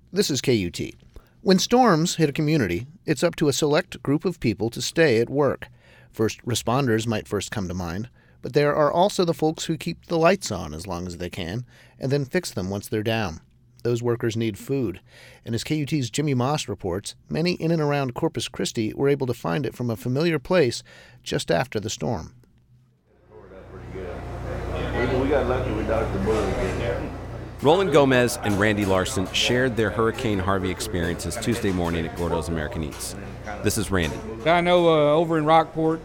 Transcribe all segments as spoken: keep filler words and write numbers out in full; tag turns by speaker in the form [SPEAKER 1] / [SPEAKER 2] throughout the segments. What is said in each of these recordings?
[SPEAKER 1] This is K U T. When storms hit a community, it's up to a select group of people to stay at work. First responders might first come to mind, but there are also the folks who keep the lights on as long as they can and then fix them once they're down. Those workers need food, and as K U T's Jimmy Moss reports, many in and around Corpus Christi were able to find it from a familiar place just after the storm.
[SPEAKER 2] We got lucky with Doctor Bullard.
[SPEAKER 3] Roland Gomez and Randy Larson shared their Hurricane Harvey experiences Tuesday morning at Gordo's American Eats. This is Randy.
[SPEAKER 4] I know uh, over in Rockport,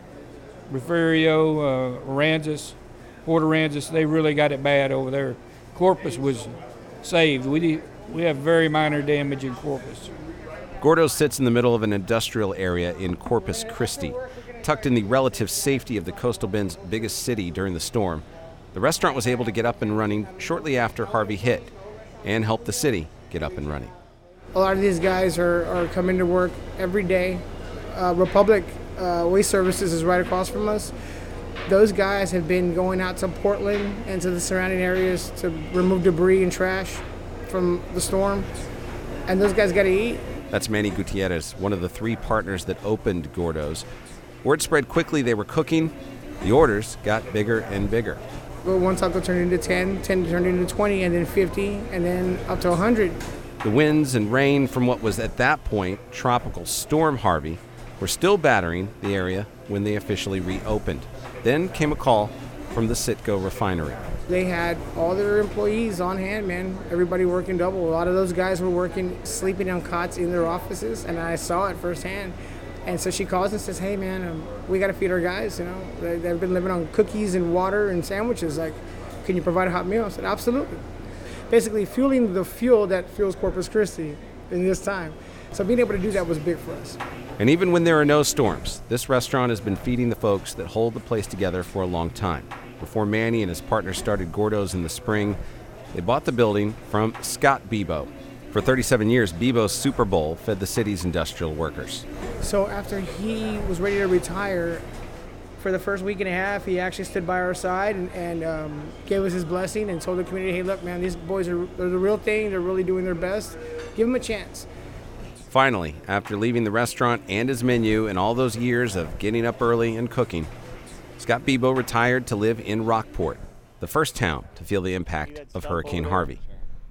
[SPEAKER 4] Refugio, uh, Aransas, Port Aransas, they really got it bad over there. Corpus was saved. We we have very minor damage in Corpus.
[SPEAKER 3] Gordo's sits in the middle of an industrial area in Corpus Christi, tucked in the relative safety of the Coastal Bend's biggest city during the storm. The restaurant was able to get up and running shortly after Harvey hit and help the city get up and running.
[SPEAKER 5] A lot of these guys are, are coming to work every day. Uh, Republic uh, Waste Services is right across from us. Those guys have been going out to Portland and to the surrounding areas to remove debris and trash from the storm, and those guys got to eat.
[SPEAKER 3] That's Manny Gutierrez, one of the three partners that opened Gordo's. Word spread quickly they were cooking. The orders got bigger and bigger.
[SPEAKER 5] Well, one taco turned into ten, ten turned into twenty, and then fifty, and then up to one hundred.
[SPEAKER 3] The winds and rain from what was at that point Tropical Storm Harvey were still battering the area when they officially reopened. Then came a call from the Citgo refinery.
[SPEAKER 5] They had all their employees on hand, man. Everybody working double. A lot of those guys were working, sleeping on cots in their offices, and I saw it firsthand. And so she calls and says, hey, man, um, we got to feed our guys, you know. They, they've been living on cookies and water and sandwiches. Like, can you provide a hot meal? I said, absolutely. Basically, fueling the fuel that fuels Corpus Christi in this time. So being able to do that was big for us.
[SPEAKER 3] And even when there are no storms, this restaurant has been feeding the folks that hold the place together for a long time. Before Manny and his partner started Gordo's in the spring, they bought the building from Scott Bebo. For thirty-seven years, Bebo's Super Bowl fed the city's industrial workers.
[SPEAKER 5] So after he was ready to retire, for the first week and a half, he actually stood by our side and, and um, gave us his blessing and told the community, hey, look, man, these boys are they're the real thing. They're really doing their best. Give them a chance.
[SPEAKER 3] Finally, after leaving the restaurant and his menu and all those years of getting up early and cooking, Scott Bebo retired to live in Rockport, the first town to feel the impact of Hurricane Harvey.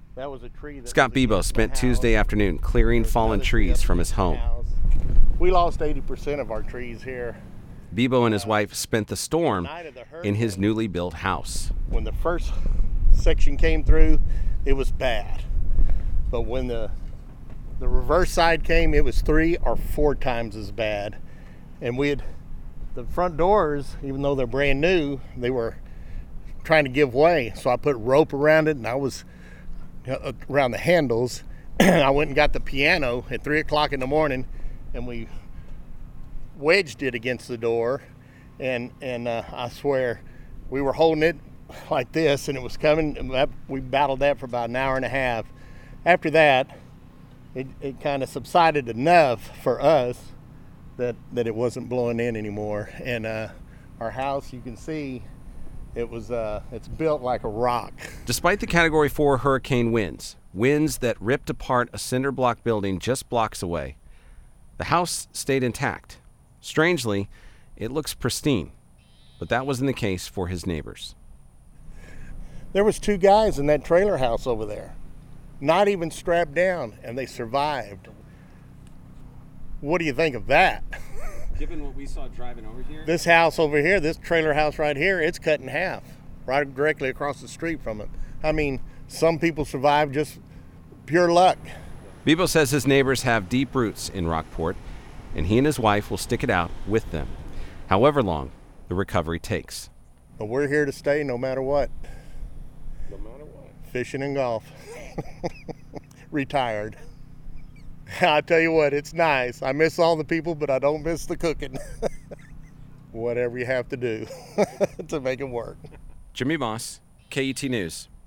[SPEAKER 3] Scott Bebo spent Tuesday afternoon clearing fallen trees from his home.
[SPEAKER 2] We lost eighty percent of our trees here.
[SPEAKER 3] Bebo and his wife spent the storm in his newly built house.
[SPEAKER 2] When the first section came through, it was bad. But when the the reverse side came, it was three or four times as bad. And we had the front doors, even though they're brand new, they were trying to give way. So I put rope around it, and I was around the handles. I went and got the piano at three o'clock in the morning, and we wedged it against the door. And and uh, I swear, we were holding it like this, and it was coming. We battled that for about an hour and a half. After that, it, it kind of subsided enough for us that, that it wasn't blowing in anymore. And uh, our house, you can see, it was uh, it's built like a rock.
[SPEAKER 3] Despite the Category four hurricane winds, winds that ripped apart a cinder block building just blocks away, the house stayed intact. Strangely, it looks pristine, but that wasn't the case for his neighbors.
[SPEAKER 2] There was two guys in that trailer house over there, not even strapped down, and they survived. What do you think of that?
[SPEAKER 3] Given what we saw driving over here?
[SPEAKER 2] This house over here, this trailer house right here, it's cut in half, right directly across the street from it. I mean, some people survive just pure luck.
[SPEAKER 3] Bebo says his neighbors have deep roots in Rockport, and he and his wife will stick it out with them, however long the recovery takes.
[SPEAKER 2] But we're here to stay no matter what. No matter what. Fishing and golf. Retired. I tell you what, it's nice. I miss all the people, but I don't miss the cooking. Whatever you have to do to make it work.
[SPEAKER 3] Jimmy Moss, K U T News.